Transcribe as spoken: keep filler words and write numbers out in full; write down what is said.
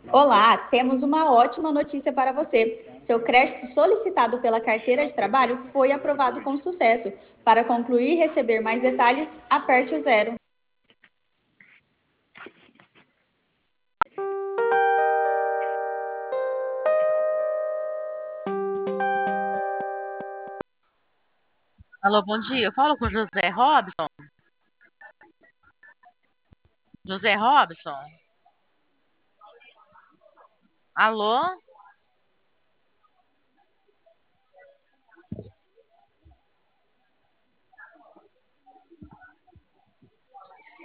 Olá, temos uma ótima notícia para você. Seu crédito solicitado pela carteira de trabalho foi aprovado com sucesso. Para concluir e receber mais detalhes, aperte o zero. Alô, bom dia. Eu falo com o José Robson. José Robson? Alô?